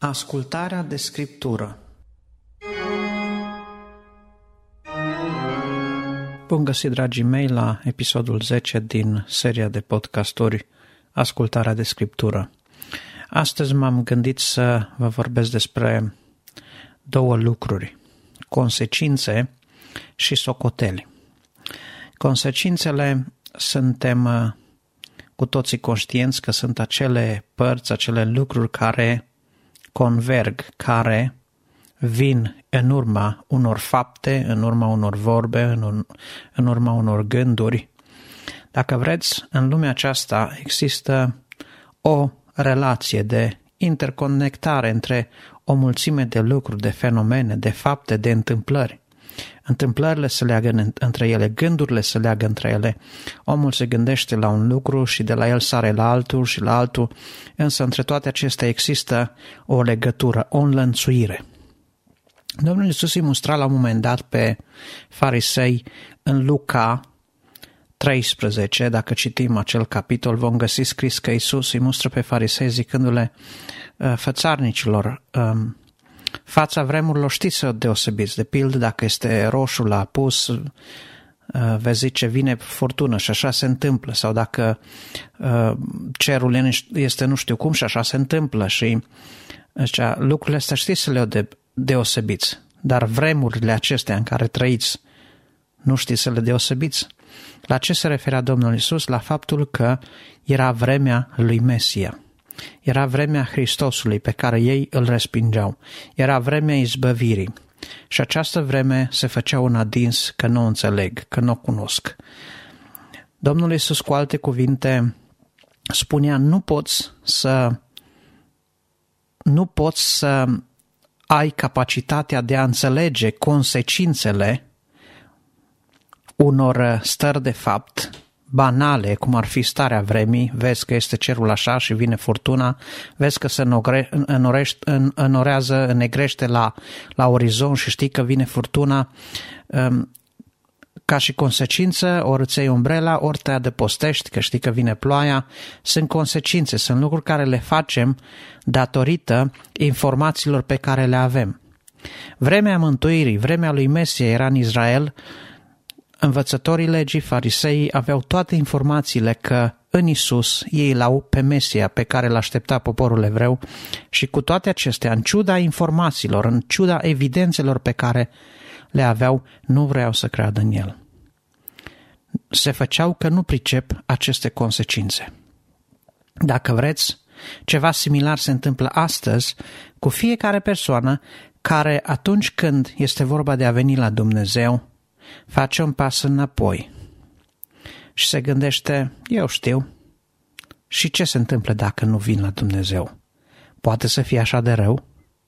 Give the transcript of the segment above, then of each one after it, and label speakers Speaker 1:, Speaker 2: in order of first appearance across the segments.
Speaker 1: Ascultarea de Scriptură. Bun găsit, dragii mei, la episodul 10 din seria de podcasturi Ascultarea de Scriptură. Astăzi m-am gândit să vă vorbesc despre două lucruri: consecințe și socoteli. Consecințele, suntem cu toții conștienți că sunt acele părți, acele lucruri care converg, care vin în urma unor fapte, în urma unor vorbe, în urma unor gânduri. Dacă vreți, în lumea aceasta există o relație de interconectare între o mulțime de lucruri, de fenomene, de fapte, de întâmplări. Întâmplările se leagă între ele, gândurile se leagă între ele. Omul se gândește la un lucru și de la el sare la altul și la altul, însă între toate acestea există o legătură, o înlănțuire. Domnul Iisus îi mustra la un moment dat pe farisei în Luca 13, dacă citim acel capitol, vom găsi scris că Iisus îi mustră pe farisei zicându-le: fățarnicilor, fața vremurilor știți să o deosebiți, de pildă dacă este roșu la apus, vezi zice vine furtună și așa se întâmplă, sau dacă cerul este nu știu cum și așa se întâmplă, și lucrurile astea știți să le deosebiți, dar vremurile acestea în care trăiți nu știți să le deosebiți. La ce se referea Domnul Iisus? La faptul că era vremea lui Mesia. Era vremea Hristosului pe care ei îl respingeau. Era vremea izbăvirii. Și această vreme se făcea un adins că nu o înțeleg, că nu o cunosc. Domnul Iisus, cu alte cuvinte, spunea: nu poți să ai capacitatea de a înțelege consecințele unor stări de fapt banale, cum ar fi starea vremii. Vezi că este cerul așa și vine furtuna, vezi că se înorează, înnegrește la orizont și știi că vine furtuna. Ca și consecință, ori îți iei umbrela, ori te adăpostești, că știi că vine ploaia. Sunt consecințe, sunt lucruri care le facem datorită informațiilor pe care le avem. Vremea mântuirii, vremea lui Mesia era în Israel. Învățătorii legii, fariseii, aveau toate informațiile că în Isus ei l-au pe Mesia pe care l-aștepta poporul evreu, și cu toate acestea, în ciuda informațiilor, în ciuda evidențelor pe care le aveau, nu vreau să creadă în el. Se făceau că nu pricep aceste consecințe. Dacă vreți, ceva similar se întâmplă astăzi cu fiecare persoană care, atunci când este vorba de a veni la Dumnezeu, face un pas înapoi și se gândește: eu știu, și ce se întâmplă dacă nu vin la Dumnezeu? Poate să fie așa de rău?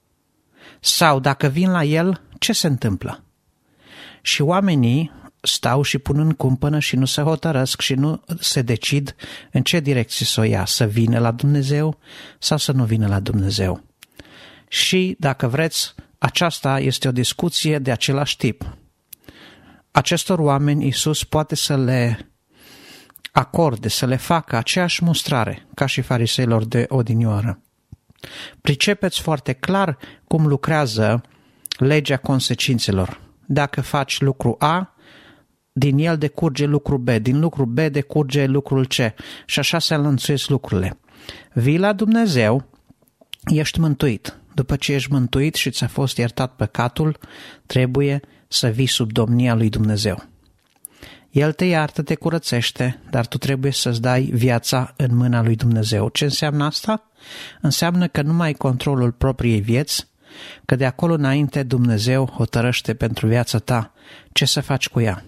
Speaker 1: Sau dacă vin la El, ce se întâmplă? Și oamenii stau și pun în cumpănă și nu se hotărăsc și nu se decid în ce direcție să o ia, să vină la Dumnezeu sau să nu vină la Dumnezeu. Și, dacă vreți, aceasta este o discuție de același tip. Acestor oameni Iisus poate să le acorde, să le facă aceeași mustrare ca și fariseilor de odinioară. Pricepeți foarte clar cum lucrează legea consecințelor. Dacă faci lucru A, din el decurge lucru B, din lucru B decurge lucrul C, și așa se înlănțuiesc lucrurile. Vii la Dumnezeu, ești mântuit. După ce ești mântuit și ți-a fost iertat păcatul, trebuie să vii sub domnia lui Dumnezeu. El te iartă, te curățește, dar tu trebuie să-ți dai viața în mâna lui Dumnezeu. Ce înseamnă asta? Înseamnă că nu mai ai controlul propriei vieți, că de acolo înainte Dumnezeu hotărăște pentru viața ta ce să faci cu ea.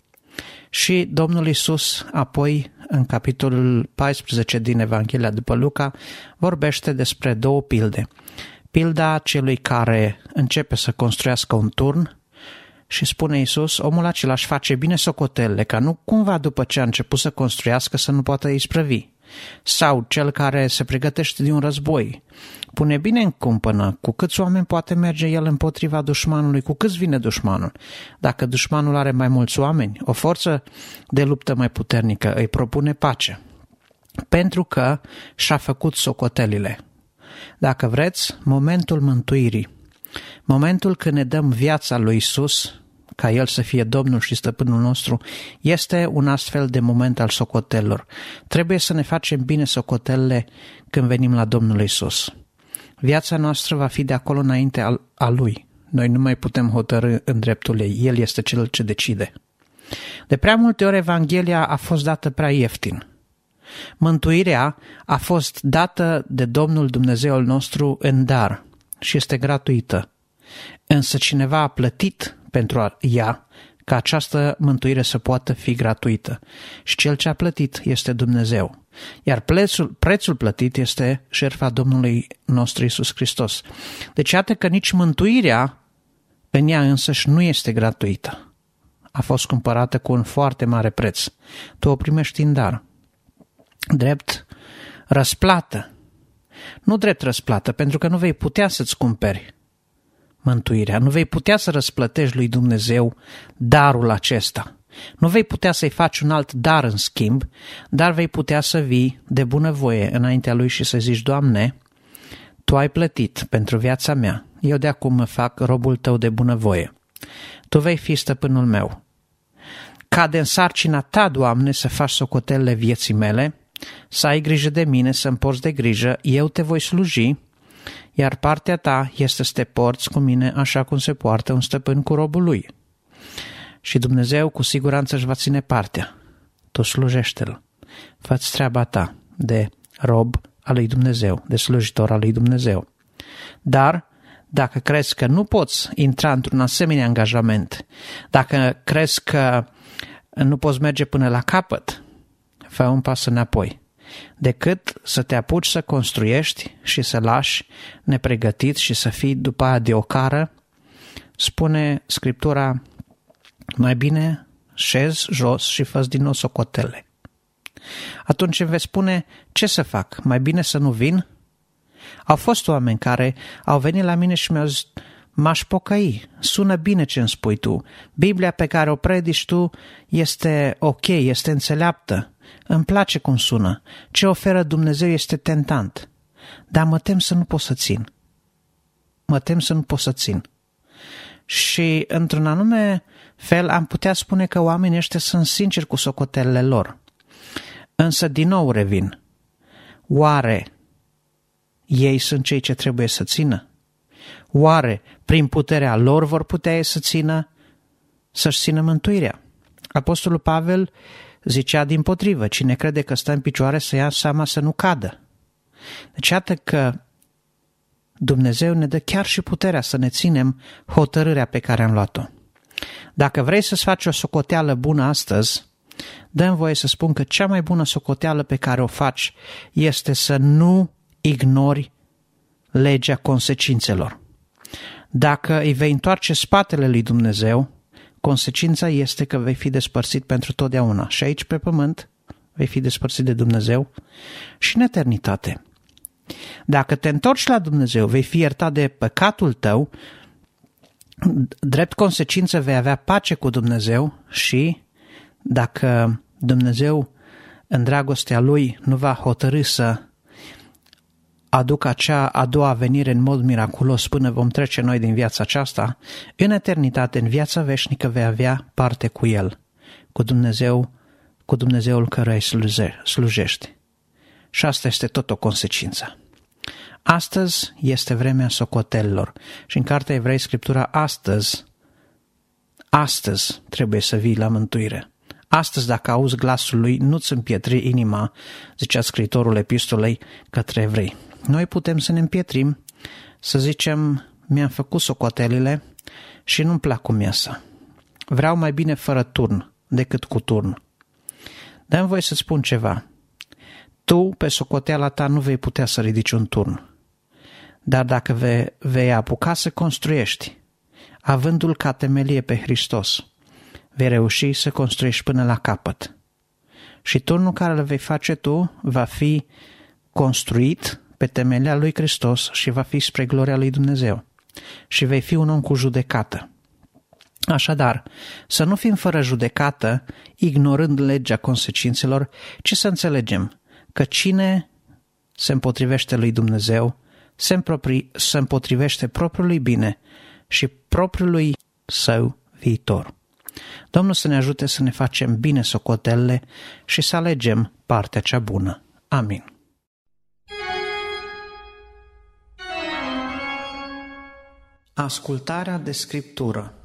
Speaker 1: Și Domnul Iisus, apoi, în capitolul 14 din Evanghelia după Luca, vorbește despre două pilde. Pilda celui care începe să construiască un turn și spune Iisus: omul acela își face bine socotelele, ca nu cumva după ce a început să construiască să nu poată isprăvi. Sau cel care se pregătește de un război, pune bine în cumpănă cu câți oameni poate merge el împotriva dușmanului, cu câți vine dușmanul. Dacă dușmanul are mai mulți oameni, o forță de luptă mai puternică, îi propune pace, pentru că și-a făcut socotelile. dacă vreți, momentul mântuirii. Momentul când ne dăm viața lui Iisus, ca El să fie Domnul și Stăpânul nostru, este un astfel de moment al socotelelor. Trebuie să ne facem bine socotelele când venim la Domnul Iisus. Viața noastră va fi de acolo înainte a Lui. Noi nu mai putem hotărî în dreptul ei. El este Cel ce decide. De prea multe ori Evanghelia a fost dată prea ieftin. Mântuirea a fost dată de Domnul Dumnezeul nostru în dar și este gratuită. Însă cineva a plătit pentru ea ca această mântuire să poată fi gratuită. Și Cel ce a plătit este Dumnezeu. Iar prețul plătit este jertfa Domnului nostru Iisus Hristos. Deci iată că nici mântuirea în ea însăși nu este gratuită. A fost cumpărată cu un foarte mare preț. Tu o primești în dar. Drept răsplată. Nu drept răsplată, pentru că nu vei putea să-ți cumperi mântuirea. Nu vei putea să răsplătești lui Dumnezeu darul acesta. Nu vei putea să-i faci un alt dar în schimb, dar vei putea să vii de bunăvoie înaintea lui și să zici: Doamne, Tu ai plătit pentru viața mea. Eu de acum mă fac robul Tău de bunăvoie. Tu vei fi stăpânul meu. Cade în sarcina Ta, Doamne, să faci socotelele vieții mele, să ai grijă de mine, să-mi porți de grijă, eu Te voi sluji, iar partea Ta este să te porți cu mine așa cum se poartă un stăpân cu robul lui. Și Dumnezeu cu siguranță își va ține partea. Tu slujește-L. Fă-ți treaba ta de rob al lui Dumnezeu, de slujitor al lui Dumnezeu. Dar dacă crezi că nu poți intra într-un asemenea angajament, dacă crezi că nu poți merge până la capăt, fă un pas înapoi, decât să te apuci să construiești și să lași nepregătit și să fii după aia de ocară. Spune Scriptura: mai bine șezi jos și fă-ți din nou socotele. Atunci îmi vei spune: ce să fac? Mai bine să nu vin? Au fost oameni care au venit la mine și mi-au zis: m-aș pocăi, sună bine ce îmi spui tu, Biblia pe care o predici tu este ok, este înțeleaptă, îmi place cum sună, ce oferă Dumnezeu este tentant, dar mă tem să nu pot să țin. Mă tem să nu pot să țin. Și într-un anume fel am putea spune că oamenii ăștia sunt sinceri cu socotelele lor. Însă din nou revin. Oare ei sunt cei ce trebuie să țină? Oare prin puterea lor vor putea ei să țină, să-și țină mântuirea? Apostolul Pavel zicea dimpotrivă: cine crede că stă în picioare să ia seama să nu cadă. Deci iată că Dumnezeu ne dă chiar și puterea să ne ținem hotărârea pe care am luat-o. Dacă vrei să-ți faci o socoteală bună astăzi, dă-mi voie să spun că cea mai bună socoteală pe care o faci este să nu ignori legea consecințelor. Dacă îi vei întoarce spatele lui Dumnezeu, consecința este că vei fi despărțit pentru totdeauna. Și aici pe pământ vei fi despărțit de Dumnezeu și în eternitate. Dacă te întorci la Dumnezeu, vei fi iertat de păcatul tău, drept consecință vei avea pace cu Dumnezeu și dacă Dumnezeu în dragostea Lui nu va hotărî să aducă acea a doua venire în mod miraculos până vom trece noi din viața aceasta, în eternitate, în viața veșnică vei avea parte cu El, cu Dumnezeul căruia îi slujești. Și asta este tot o consecință. Astăzi este vremea socotelelor și în Cartea Evrei Scriptura astăzi trebuie să vii la mântuire. Astăzi, dacă auzi glasul lui, nu-ți împietri inima, zicea scriitorul epistolei către evrei. Noi putem să ne împietrim, să zicem: mi-am făcut socotelile și nu-mi plac cum iasă. Vreau mai bine fără turn decât cu turn. Dă-mi voie să-ți spun ceva. Tu, pe socoteala ta, nu vei putea să ridici un turn. Dar dacă vei apuca să construiești, avându-l ca temelie pe Hristos, vei reuși să construiești până la capăt. Și turnul care îl vei face tu va fi construit pe temelia lui Hristos și va fi spre gloria lui Dumnezeu. Și vei fi un om cu judecată. Așadar, să nu fim fără judecată, ignorând legea consecințelor, ci să înțelegem că cine se împotrivește lui Dumnezeu se împotrivește propriului bine și propriului său viitor. Domnul să ne ajute să ne facem bine socotelele și să alegem partea cea bună. Amin. Ascultarea de Scriptură.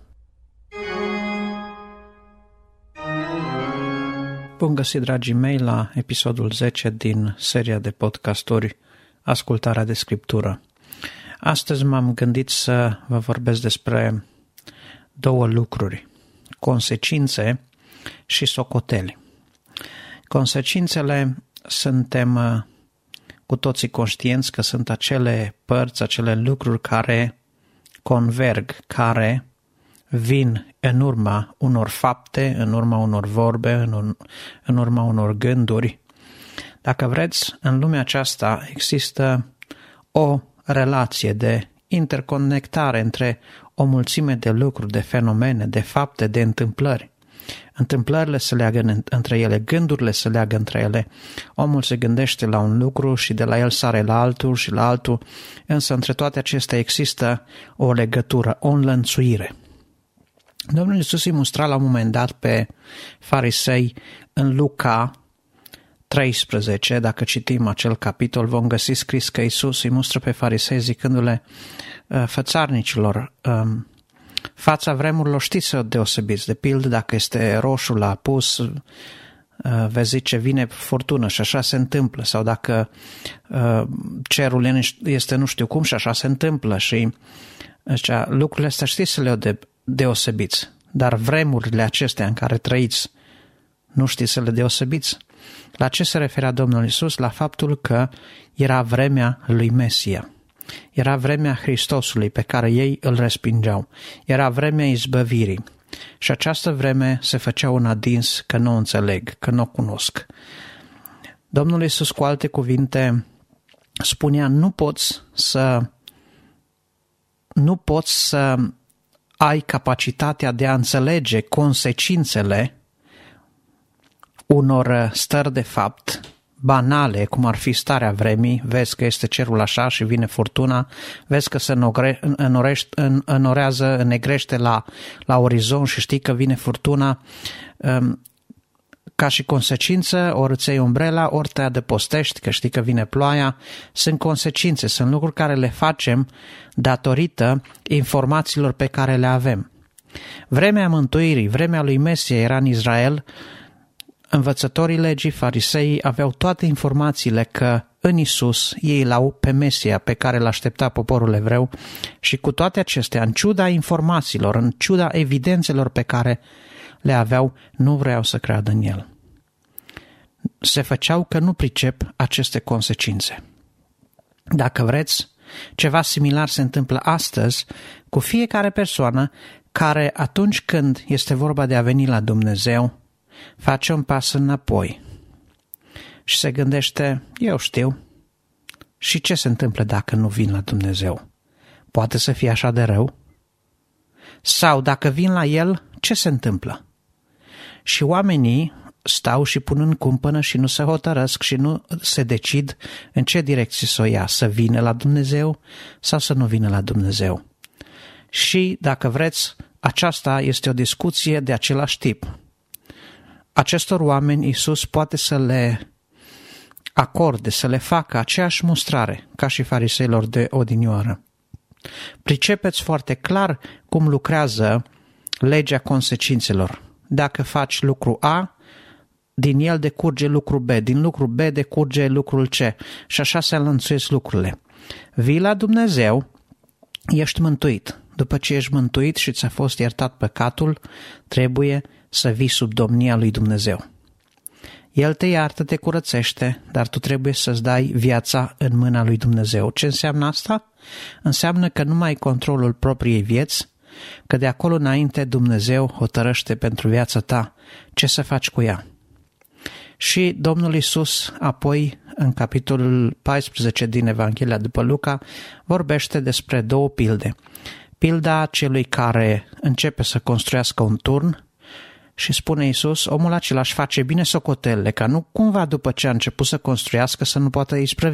Speaker 1: Bun găsit, dragii mei, la episodul 10 din seria de podcasturi Ascultarea de Scriptură. Astăzi m-am gândit să vă vorbesc despre două lucruri: consecințe și socoteli. Consecințele, suntem cu toții conștienți că sunt acele părți, acele lucruri care converg, care vin în urma unor fapte, în urma unor vorbe, în urma unor gânduri. Dacă vreți, în lumea aceasta există o relație de interconectare între o mulțime de lucruri, de fenomene, de fapte, de întâmplări. Întâmplările se leagă între ele, gândurile se leagă între ele. Omul se gândește la un lucru și de la el sare la altul și la altul, însă între toate acestea există o legătură, o înlănțuire. Domnul Iisus îi mustra la un moment dat pe farisei în Luca 13, dacă citim acel capitol, vom găsi scris că Iisus îi mustră pe farisei zicându-le: fățarnicilor, fața vremurilor știți să o deosebiți, de pildă dacă este roșu la apus, vezi zice vine furtună și așa se întâmplă, sau dacă cerul este nu știu cum și așa se întâmplă, și lucrurile astea știți să le deosebiți, dar vremurile acestea în care trăiți nu știți să le deosebiți. La ce se referea Domnul Iisus? La faptul că era vremea lui Mesia. Era vremea Hristosului pe care ei îl respingeau. Era vremea izbăvirii. Și această vreme se făcea un adins că nu o înțeleg, că nu o cunosc. Domnul Iisus, cu alte cuvinte, spunea: nu poți să ai capacitatea de a înțelege consecințele unor stări de fapt banale, cum ar fi starea vremii. Vezi că este cerul așa și vine furtuna, vezi că se înnegrește la orizont și știi că vine furtuna. Ca și consecință, ori îți iei umbrela, ori te adăpostești, că știi că vine ploaia. Sunt consecințe, sunt lucruri care le facem datorită informațiilor pe care le avem. Vremea mântuirii, vremea lui Mesia era în Israel. Învățătorii legii, fariseii, aveau toate informațiile că în Isus ei l-au pe Mesia pe care l-aștepta poporul evreu, și cu toate acestea, în ciuda informațiilor, în ciuda evidențelor pe care le aveau, nu vreau să creadă în el. Se făceau că nu pricep aceste consecințe. Dacă vreți, ceva similar se întâmplă astăzi cu fiecare persoană care, atunci când este vorba de a veni la Dumnezeu, face un pas înapoi și se gândește: eu știu, și ce se întâmplă dacă nu vin la Dumnezeu? Poate să fie așa de rău? Sau dacă vin la El, ce se întâmplă? Și oamenii stau și pun în cumpănă și nu se hotărăsc și nu se decid în ce direcție să o ia, să vină la Dumnezeu sau să nu vină la Dumnezeu. Și, dacă vreți, aceasta este o discuție de același tip. Acestor oameni Iisus poate să le acorde, să le facă aceeași mustrare ca și fariseilor de odinioară. Pricepeți foarte clar cum lucrează legea consecințelor. Dacă faci lucru A, din el decurge lucru B, din lucru B decurge lucrul C și așa se înlănțuiesc lucrurile. Vii la Dumnezeu, ești mântuit. După ce ești mântuit și ți-a fost iertat păcatul, trebuie să vii sub domnia lui Dumnezeu. El te iartă, te curățește, dar tu trebuie să-ți dai viața în mâna lui Dumnezeu. Ce înseamnă asta? Înseamnă că nu mai ai controlul propriei vieți, că de acolo înainte Dumnezeu hotărăște pentru viața ta ce să faci cu ea. Și Domnul Iisus, apoi, în capitolul 14 din Evanghelia după Luca, vorbește despre două pilde. Pilda celui care începe să construiască un turn și spune Iisus: omul acela își face bine socotelele, ca nu cumva după ce a început să construiască să nu poată isprăvi.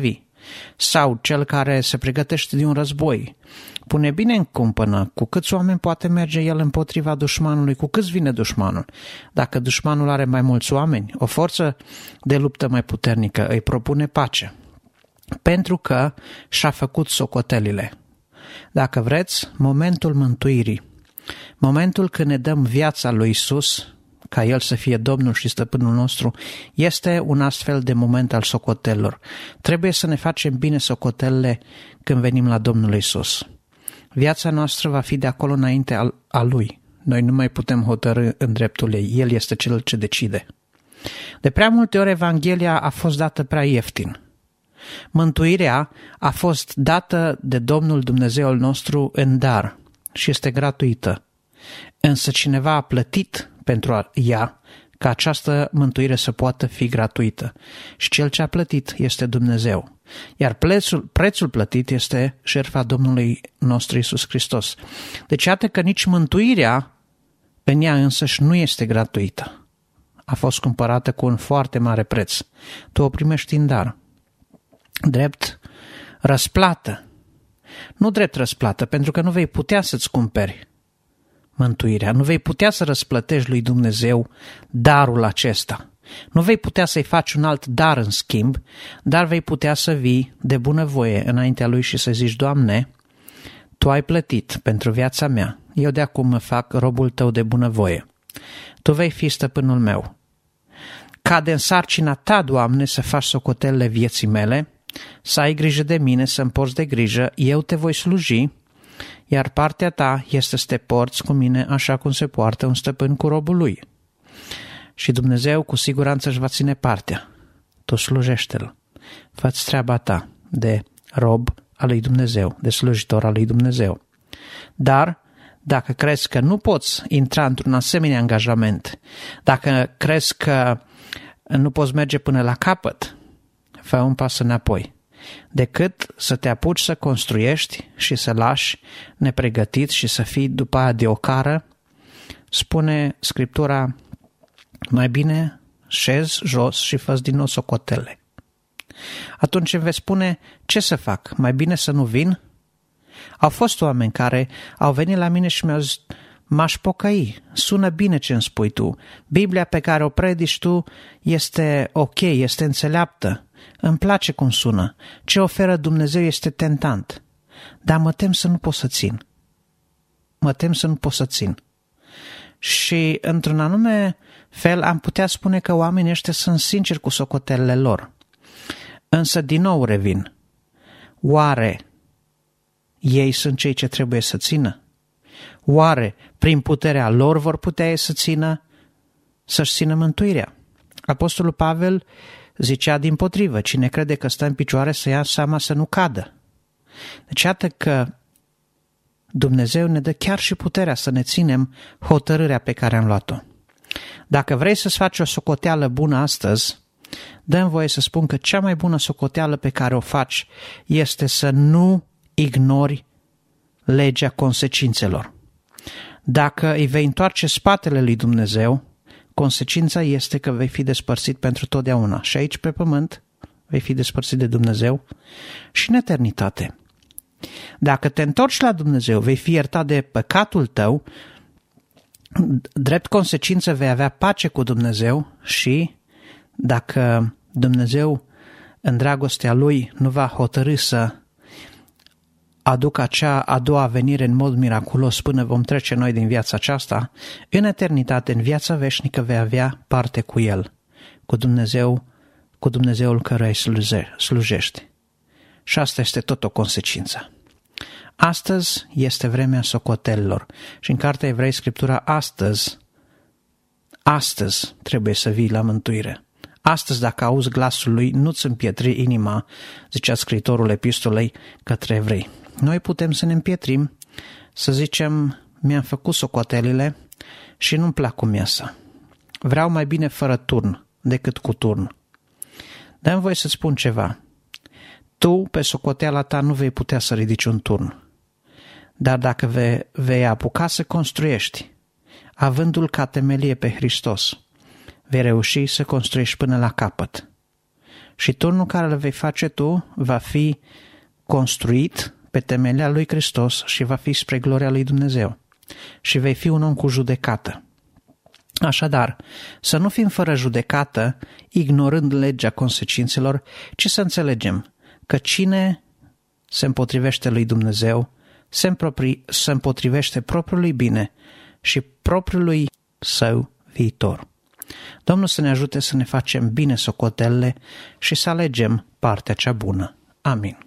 Speaker 1: Sau cel care se pregătește de un război pune bine în cumpănă cu câți oameni poate merge el împotriva dușmanului, cu câți vine dușmanul. Dacă dușmanul are mai mulți oameni, o forță de luptă mai puternică îi propune pace, pentru că și-a făcut socotelile. Dacă vreți, momentul mântuirii, momentul când ne dăm viața lui Iisus, ca El să fie Domnul și Stăpânul nostru, este un astfel de moment al socotelelor. Trebuie să ne facem bine socotelele când venim la Domnul Iisus. Viața noastră va fi de acolo înainte a Lui. Noi nu mai putem hotărî în dreptul ei. El este Cel ce decide. De prea multe ori Evanghelia a fost dată prea ieftin. Mântuirea a fost dată de Domnul Dumnezeul nostru în dar și este gratuită. Însă cineva a plătit pentru ea ca această mântuire să poată fi gratuită. Și Cel ce a plătit este Dumnezeu. Iar prețul plătit este jertfa Domnului nostru Iisus Hristos. Deci iată că nici mântuirea în ea însăși nu este gratuită. A fost cumpărată cu un foarte mare preț. Tu o primești în dar. Drept răsplată. Nu drept răsplată, pentru că nu vei putea să-ți cumperi mântuirea. Nu vei putea să răsplătești lui Dumnezeu darul acesta. Nu vei putea să-i faci un alt dar în schimb, dar vei putea să vii de bunăvoie înaintea Lui și să zici: Doamne, Tu ai plătit pentru viața mea. Eu de acum mă fac robul Tău de bunăvoie. Tu vei fi stăpânul meu. Cade în sarcina Ta, Doamne, să faci socotelele vieții mele, să ai grijă de mine, să-mi porți de grijă, eu Te voi sluji, iar partea Ta este să te porți cu mine așa cum se poartă un stăpân cu robul lui. Și Dumnezeu cu siguranță își va ține partea. Tu slujește-L. Fă-ți treaba ta de rob al lui Dumnezeu, de slujitor al lui Dumnezeu. Dar dacă crezi că nu poți intra într-un asemenea angajament, dacă crezi că nu poți merge până la capăt, fă un pas înapoi, decât să te apuci să construiești și să lași nepregătit și să fii după aia de ocară. Spune Scriptura: mai bine șezi jos și fă din nou socotele. Atunci îmi vei spune: ce să fac? Mai bine să nu vin? Au fost oameni care au venit la mine și mi-au zis: m-aș pocăi, sună bine ce îmi spui tu, Biblia pe care o predici tu este ok, este înțeleaptă, îmi place cum sună, ce oferă Dumnezeu este tentant, dar mă tem să nu pot să țin. Și într-un anume fel am putea spune că oamenii ăștia sunt sinceri cu socotelele lor. Însă din nou revin: oare ei sunt cei ce trebuie să țină? Oare prin puterea lor vor putea ei să țină, să-și țină mântuirea? Apostolul Pavel zicea dimpotrivă: cine crede că stă în picioare să ia seama să nu cadă. Deci iată că Dumnezeu ne dă chiar și puterea să ne ținem hotărârea pe care am luat-o. Dacă vrei să-ți faci o socoteală bună astăzi, dă-mi voie să spun că cea mai bună socoteală pe care o faci este să nu ignori legea consecințelor. Dacă îi vei întoarce spatele lui Dumnezeu, consecința este că vei fi despărțit pentru totdeauna. Și aici pe pământ vei fi despărțit de Dumnezeu și în eternitate. Dacă te întorci la Dumnezeu, vei fi iertat de păcatul tău, drept consecință vei avea pace cu Dumnezeu și dacă Dumnezeu în dragostea Lui nu va hotărî să aducă acea a doua venire în mod miraculos până vom trece noi din viața aceasta, în eternitate, în viața veșnică vei avea parte cu El, cu Dumnezeul căruia îi slujești. Și asta este tot o consecință. Astăzi este vremea socotelelor și în Cartea Evrei Scriptura astăzi trebuie să vii la mântuire. Astăzi, dacă auzi glasul Lui, nu-ți împietri inima, zicea scriitorul epistolei către evrei. Noi putem să ne împietrim, să zicem: mi-am făcut socotelile și nu-mi plac cum iasă. Vreau mai bine fără turn decât cu turn. Dă-mi voie să-ți spun ceva. Tu, pe socoteala ta, nu vei putea să ridici un turn. Dar dacă vei apuca să construiești, avându-L ca temelie pe Hristos, vei reuși să construiești până la capăt. Și turnul care îl vei face tu va fi construit pe temelia lui Hristos și va fi spre gloria lui Dumnezeu. Și vei fi un om cu judecată. Așadar, să nu fim fără judecată, ignorând legea consecințelor, ci să înțelegem că cine se împotrivește lui Dumnezeu, se împotrivește propriului bine și propriului său viitor. Domnul să ne ajute să ne facem bine socotelele și să alegem partea cea bună. Amin.